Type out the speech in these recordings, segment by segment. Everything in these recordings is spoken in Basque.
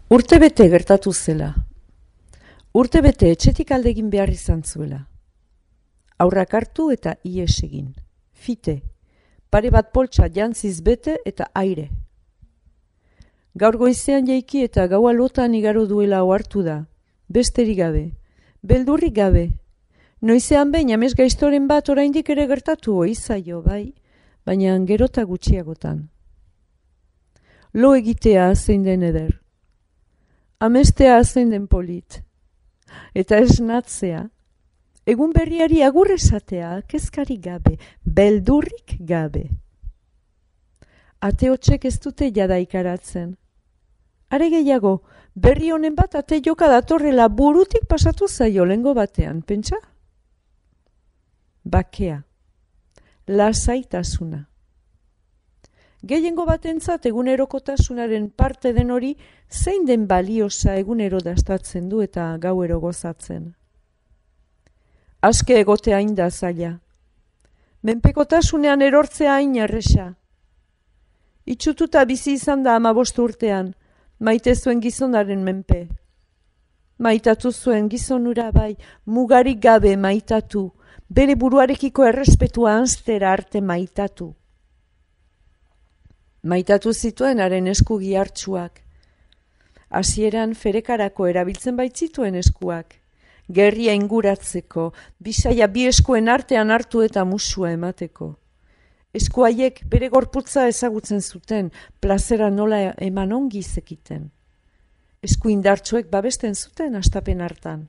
Urtebete gertatu zela. Urtebete etxetik alde egin behar izan zuela. Aurrak hartu eta ihes egin. Fite, pare bat poltsa jantziz bete eta aire. Gaur goizean jaiki eta gaua lotan igaro duela ohartu da. Besterik gabe, beldurrik gabe. Noizean behin amez gaiztoren bat oraindik ere gertatu oizaio, bai, baina gerota gutxiagotan. Lo egitea zein den eder. Amestea zein den polit. Eta esnatzea. Egun berriari agur esatea, kezkarik gabe, beldurrik gabe. Ate hotzek ez dute jada ikaratzen. Are gehiago, berri honen bat ate joka datorrela burutik pasatu zaio lengo batean, pentsa? Bakea. Lasaitasuna. Gehiengo batentzat egunerokotasunaren parte den hori zein den baliosa egunero dastatzen du eta gauero gozatzen. Aske egotea hain da zaila. Menpekotasunean erortzea hain erresa. Itxututa bizi izan da 15 urtean, maite zuen gizonaren menpe. Maitatu zuen gizonura bai, mugarik gabe maitatu, bere buruarekiko errespetua hanstera arte maitatu. Maitatu zituen haren esku gihartsuak. Hasieran ferekarako erabiltzen baitzituen eskuak. Gerria inguratzeko, bisaia bi eskuen artean hartu eta musua emateko. Eskuaiek bere gorputza ezagutzen zuten, plazera nola eman ongi zekiten. Esku indartsuek babesten zuten astapen hartan.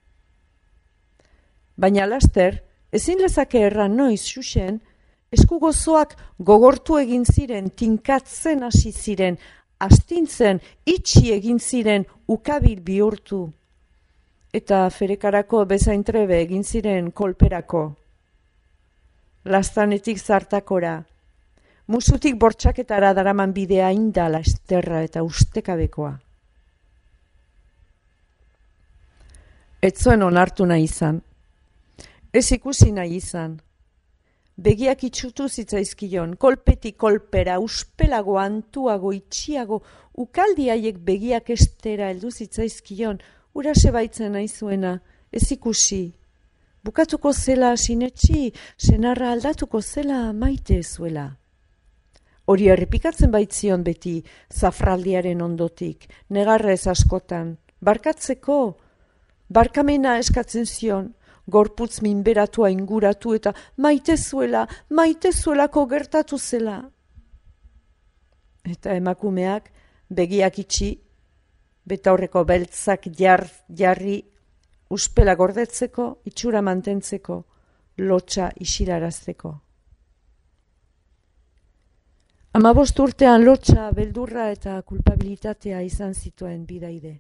Baina laster, ezin lezake erran noiz xuxen, esku gozoak gogortu egin ziren, tinkatzen hasi ziren, astintzen, itxi egin ziren, ukabil bihurtu. Eta ferekarako bezain trebe egin ziren kolperako. Lastanetik zartakora, musutik bortxaketara daraman bidea indala esterra eta ustekabekoa. Ez zuen onartu nahi izan, ez ikusi nahi izan. Begiak itxutu zitzaizkion, kolpetik kolpera, uspelago, antuago, itxiago, ukaldi haiek begiak estera heldu zitzaizkion, ura sebaitzen nahi zuena, ez ikusi. Bukatuko zela sinetxi, senarra aldatuko zela maite zuela. Hori errepikatzen baitzion beti, zafraldiaren ondotik, negarrez askotan, barkatzeko, barkamena eskatzen zion, gorputz minberatua inguratu eta maite zuelako gertatu zela. Eta emakumeak begiak itxi, betaurreko beltzak jarri uspela gordetzeko, itxura mantentzeko, lotsa isilarazteko. 15 urtean lotsa, beldurra eta kulpabilitatea izan zituen bidaide.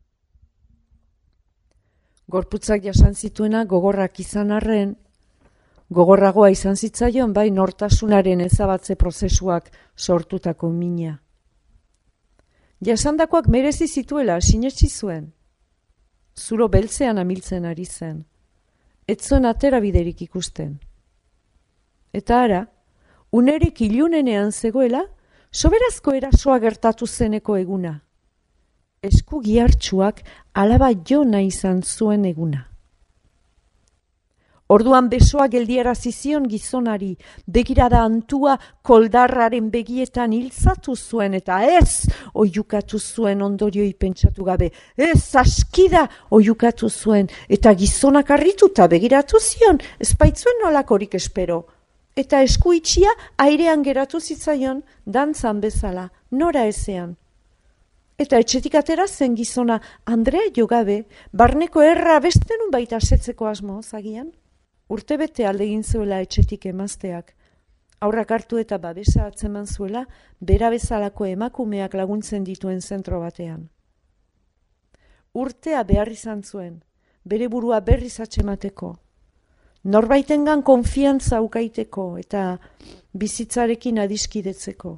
Gorputzak jasan zituena gogorrak izan arren, gogorragoa izan zitzaion bai nortasunaren ezabatze prozesuak sortutako mina. Jasandakoak merezi zituela sinetsi zuen. Zulo beltzean amiltzen ari zen. Ez zuen atera biderik ikusten. Eta ara, unerik ilunenean zegoela, soberazko erasoa gertatu zeneko eguna. Esku gihartsuak alaba jo nahi izan zuen eguna. Orduan besoa geldiarazi zion gizonari, begirada antua koldarraren begietan hiltzatu zuen eta ez oiukatu zuen ondorioi pentsatu gabe, ez askida oiukatu zuen eta gizonak harrituta begiratu zion, ez baitzuen nolakorik espero. Eta esku itxia airean geratu zitzaion, dantzan bezala, nora ezean. Eta etxetik atera zen gizona Andrea jogabe, barneko erra bestenun baita setzeko asmo, zagian. Urtebete aldegin zuela etxetik emazteak. Aurrak hartu eta babesa atzeman zuela, bera bezalako emakumeak laguntzen dituen zentro batean. Urtea behar izan zuen, bere burua berriz atxemateko. Norbaitengan konfiantza ukaiteko eta bizitzarekin adiskidetzeko.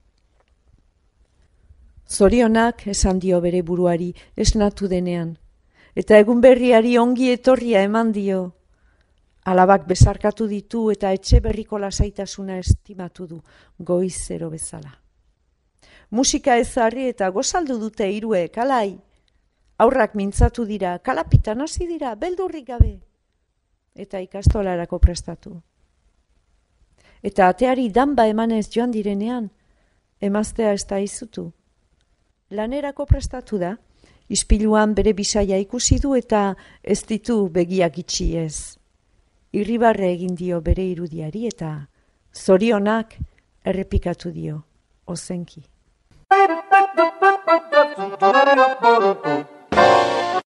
Zorionak esan dio bere buruari esnatu denean, eta egun berriari ongi etorria eman dio. Alabak besarkatu ditu eta etxe berriko lasaitasuna estimatu du, goizero bezala. Musika ezarri eta gozaldu dute hiruek, alai. Aurrak mintzatu dira, kalapitan hasi dira, beldurrik gabe. Eta ikastolarako prestatu. Eta ateari danba emanez joan direnean, emaztea ez da izutu. Lanerako prestatu da, ispiluan bere bisaia ikusi du eta ez ditu begiak itxi ez. Irribarre egin dio bere irudiari eta zorionak errepikatu dio, ozenki.